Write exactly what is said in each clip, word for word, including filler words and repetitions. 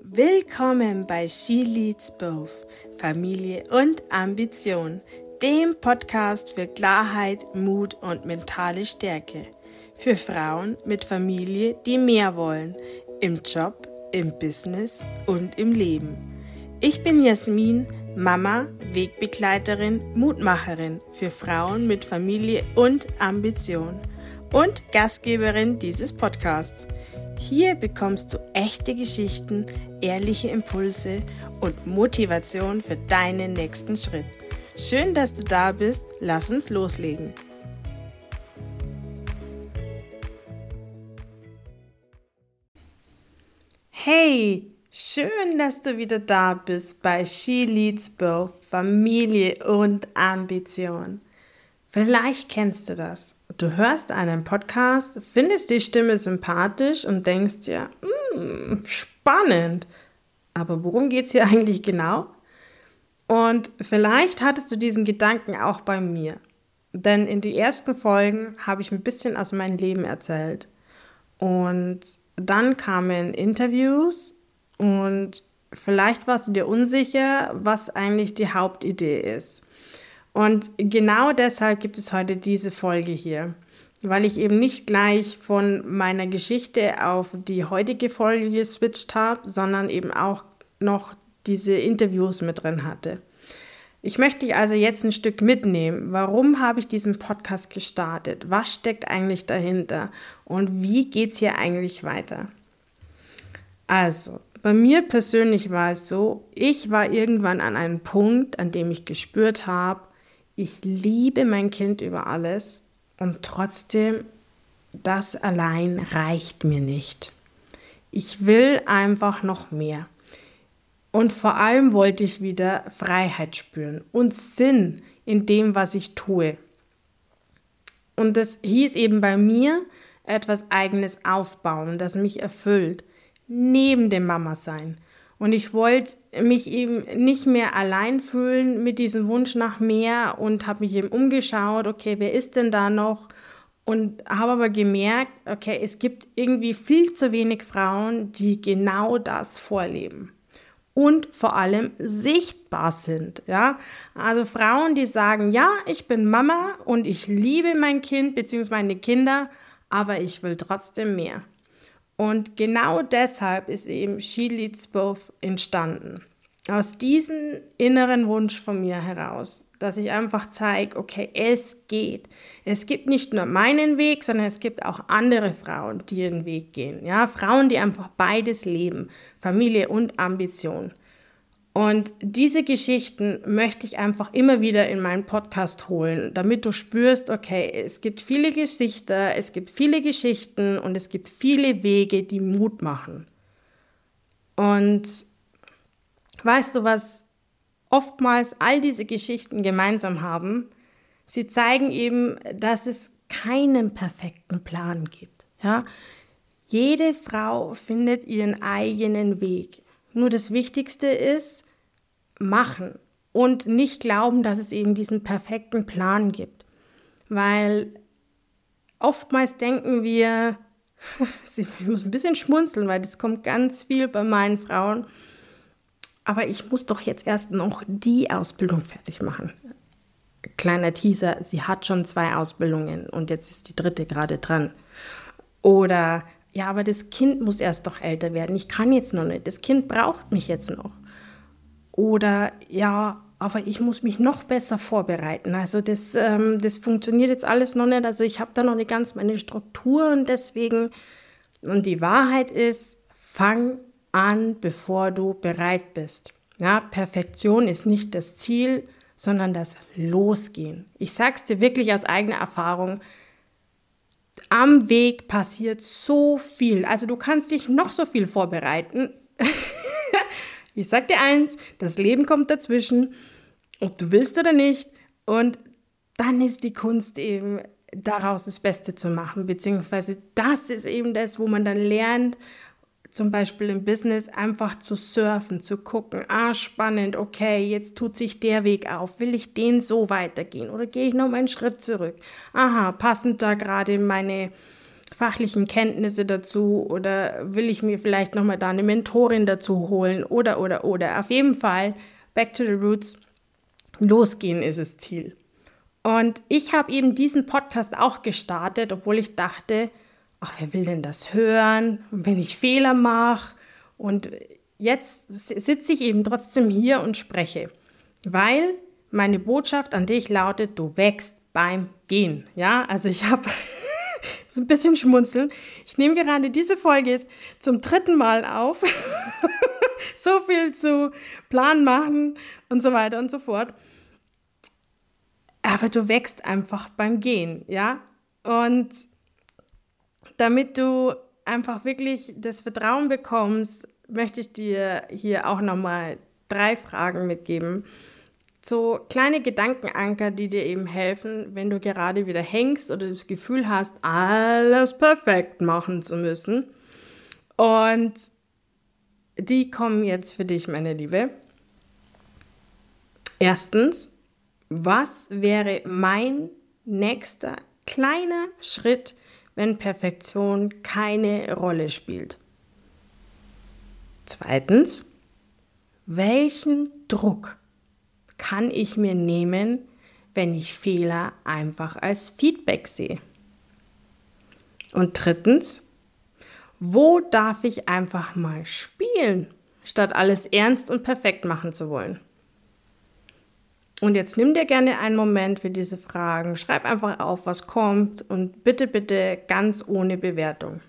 Willkommen bei She Leads Both, Familie und Ambition, dem Podcast für Klarheit, Mut und mentale Stärke. Für Frauen mit Familie, die mehr wollen, im Job, im Business und im Leben. Ich bin Jasmin, Mama, Wegbegleiterin, Mutmacherin für Frauen mit Familie und Ambition und Gastgeberin dieses Podcasts. Hier bekommst du echte Geschichten, ehrliche Impulse und Motivation für deinen nächsten Schritt. Schön, dass du da bist. Lass uns loslegen. Hey, schön, dass du wieder da bist bei She Leads Both, Familie und Ambition. Vielleicht kennst du das. Du hörst einen Podcast, findest die Stimme sympathisch und denkst dir, hm, spannend. Aber worum geht es hier eigentlich genau? Und vielleicht hattest du diesen Gedanken auch bei mir. Denn in den ersten Folgen habe ich ein bisschen aus meinem Leben erzählt. Und dann kamen Interviews und vielleicht warst du dir unsicher, was eigentlich die Hauptidee ist. Und genau deshalb gibt es heute diese Folge hier, weil ich eben nicht gleich von meiner Geschichte auf die heutige Folge geswitcht habe, sondern eben auch noch diese Interviews mit drin hatte. Ich möchte dich also jetzt ein Stück mitnehmen. Warum habe ich diesen Podcast gestartet? Was steckt eigentlich dahinter? Und wie geht es hier eigentlich weiter? Also, bei mir persönlich war es so, ich war irgendwann an einem Punkt, an dem ich gespürt habe, ich liebe mein Kind über alles und trotzdem, das allein reicht mir nicht. Ich will einfach noch mehr. Und vor allem wollte ich wieder Freiheit spüren und Sinn in dem, was ich tue. Und das hieß eben bei mir, etwas Eigenes aufbauen, das mich erfüllt, neben dem Mama-Sein. Und ich wollte mich eben nicht mehr allein fühlen mit diesem Wunsch nach mehr und habe mich eben umgeschaut, okay, wer ist denn da noch? Und habe aber gemerkt, okay, es gibt irgendwie viel zu wenig Frauen, die genau das vorleben. Und vor allem sichtbar sind, ja. Also Frauen, die sagen, ja, ich bin Mama und ich liebe mein Kind bzw. meine Kinder, aber ich will trotzdem mehr. Und genau deshalb ist eben She Leads Both entstanden. Aus diesem inneren Wunsch von mir heraus, dass ich einfach zeige, okay, es geht. Es gibt nicht nur meinen Weg, sondern es gibt auch andere Frauen, die ihren Weg gehen. Ja, Frauen, die einfach beides leben, Familie und Ambition. Und diese Geschichten möchte ich einfach immer wieder in meinen Podcast holen, damit du spürst, okay, es gibt viele Gesichter, es gibt viele Geschichten und es gibt viele Wege, die Mut machen. Und weißt du, was oftmals all diese Geschichten gemeinsam haben? Sie zeigen eben, dass es keinen perfekten Plan gibt. Ja? Jede Frau findet ihren eigenen Weg. Nur das Wichtigste ist, machen und nicht glauben, dass es eben diesen perfekten Plan gibt. Weil oftmals denken wir, ich muss ein bisschen schmunzeln, weil das kommt ganz viel bei meinen Frauen, aber ich muss doch jetzt erst noch die Ausbildung fertig machen. Kleiner Teaser, sie hat schon zwei Ausbildungen und jetzt ist die dritte gerade dran. Oder, ja, aber das Kind muss erst doch älter werden, ich kann jetzt noch nicht, das Kind braucht mich jetzt noch. Oder, ja, aber ich muss mich noch besser vorbereiten. Also das, ähm, das funktioniert jetzt alles noch nicht. Also ich habe da noch nicht ganz meine Struktur und deswegen, und die Wahrheit ist, fang an, bevor du bereit bist. Ja, Perfektion ist nicht das Ziel, sondern das Losgehen. Ich sag's dir wirklich aus eigener Erfahrung, am Weg passiert so viel. Also du kannst dich noch so viel vorbereiten. Ich sag dir eins, das Leben kommt dazwischen, ob du willst oder nicht. Und dann ist die Kunst eben, daraus das Beste zu machen. Beziehungsweise das ist eben das, wo man dann lernt, zum Beispiel im Business einfach zu surfen, zu gucken, ah, spannend, okay, jetzt tut sich der Weg auf, will ich den so weitergehen oder gehe ich noch mal einen Schritt zurück? Aha, passend da gerade meine fachlichen Kenntnisse dazu oder will ich mir vielleicht nochmal da eine Mentorin dazu holen oder, oder, oder. Auf jeden Fall, back to the roots, losgehen ist das Ziel. Und ich habe eben diesen Podcast auch gestartet, obwohl ich dachte, ach, wer will denn das hören? Und wenn ich Fehler mache? Und jetzt sitze ich eben trotzdem hier und spreche, weil meine Botschaft an dich lautet, du wächst beim Gehen. Ja, also ich habe so ein bisschen schmunzeln. Ich nehme gerade diese Folge zum dritten Mal auf. So viel zu Plan machen und so weiter und so fort. Aber du wächst einfach beim Gehen, ja? Und damit du einfach wirklich das Vertrauen bekommst, möchte ich dir hier auch nochmal drei Fragen mitgeben. So kleine Gedankenanker, die dir eben helfen, wenn du gerade wieder hängst oder das Gefühl hast, alles perfekt machen zu müssen. Und die kommen jetzt für dich, meine Liebe. Erstens, was wäre mein nächster kleiner Schritt, wenn Perfektion keine Rolle spielt? Zweitens, welchen Druck kann ich mir nehmen, wenn ich Fehler einfach als Feedback sehe? Und drittens, wo darf ich einfach mal spielen, statt alles ernst und perfekt machen zu wollen? Und jetzt nimm dir gerne einen Moment für diese Fragen, schreib einfach auf, was kommt und bitte, bitte ganz ohne Bewertung.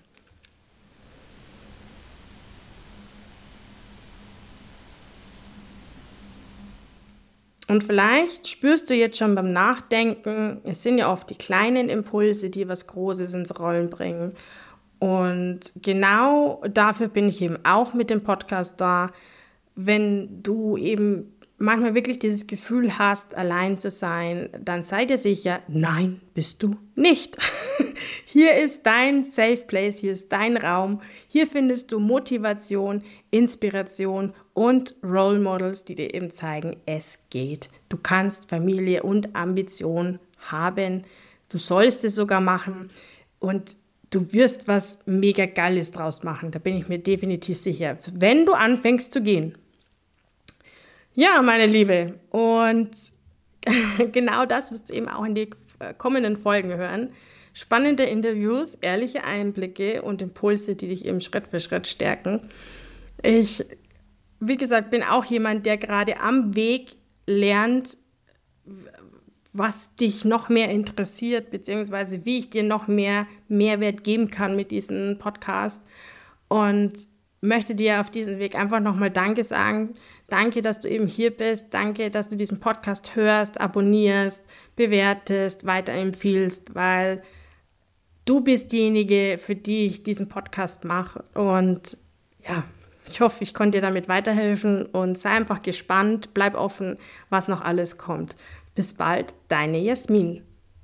Und vielleicht spürst du jetzt schon beim Nachdenken, es sind ja oft die kleinen Impulse, die was Großes ins Rollen bringen. Und genau dafür bin ich eben auch mit dem Podcast da, wenn du eben manchmal wirklich dieses Gefühl hast, allein zu sein, dann sei dir sicher, nein, bist du nicht. Hier ist dein Safe Place, hier ist dein Raum. Hier findest du Motivation, Inspiration und Role Models, die dir eben zeigen, es geht. Du kannst Familie und Ambition haben. Du sollst es sogar machen und du wirst was mega Geiles draus machen. Da bin ich mir definitiv sicher, wenn du anfängst zu gehen. Ja, meine Liebe, und genau das wirst du eben auch in die kommenden Folgen hören. Spannende Interviews, ehrliche Einblicke und Impulse, die dich eben Schritt für Schritt stärken. Ich, wie gesagt, bin auch jemand, der gerade am Weg lernt, was dich noch mehr interessiert, beziehungsweise wie ich dir noch mehr Mehrwert geben kann mit diesem Podcast. Und möchte dir auf diesem Weg einfach nochmal Danke sagen. Danke, dass du eben hier bist. Danke, dass du diesen Podcast hörst, abonnierst, bewertest, weiterempfiehlst, weil du bist diejenige, für die ich diesen Podcast mache. Und ja, ich hoffe, ich konnte dir damit weiterhelfen und sei einfach gespannt, bleib offen, was noch alles kommt. Bis bald, deine Jasmin.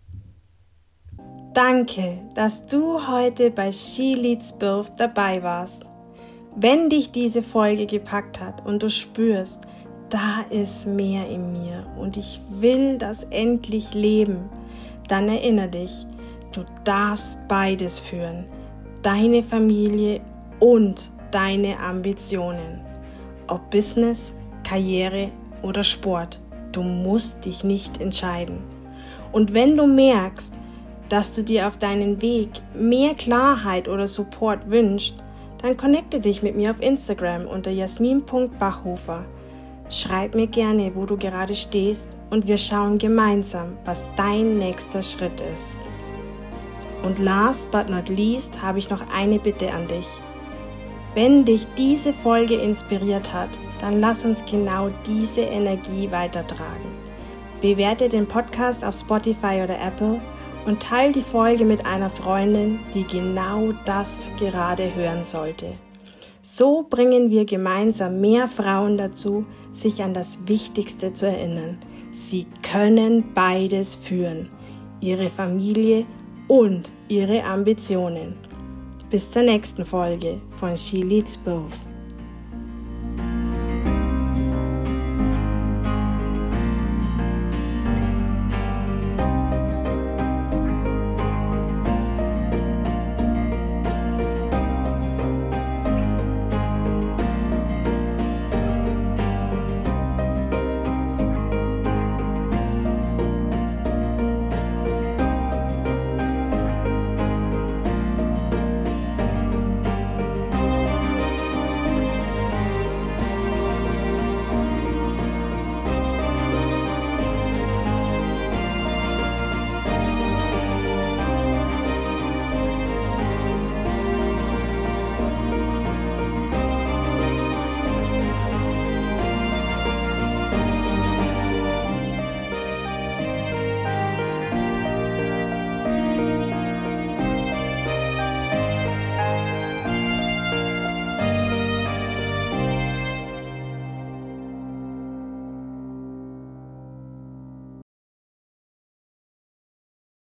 Danke, dass du heute bei She Leads Both dabei warst. Wenn dich diese Folge gepackt hat und du spürst, da ist mehr in mir und ich will das endlich leben, dann erinnere dich, du darfst beides führen, deine Familie und deine Ambitionen. Ob Business, Karriere oder Sport, du musst dich nicht entscheiden. Und wenn du merkst, dass du dir auf deinen Weg mehr Klarheit oder Support wünschst, dann connecte dich mit mir auf Instagram unter jasmin punkt bachhofer. Schreib mir gerne, wo du gerade stehst und wir schauen gemeinsam, was dein nächster Schritt ist. Und last but not least habe ich noch eine Bitte an dich. Wenn dich diese Folge inspiriert hat, dann lass uns genau diese Energie weitertragen. Bewerte den Podcast auf Spotify oder Apple und teile die Folge mit einer Freundin, die genau das gerade hören sollte. So bringen wir gemeinsam mehr Frauen dazu, sich an das Wichtigste zu erinnern. Sie können beides führen, ihre Familie und ihre Ambitionen. Bis zur nächsten Folge von She Leads Both.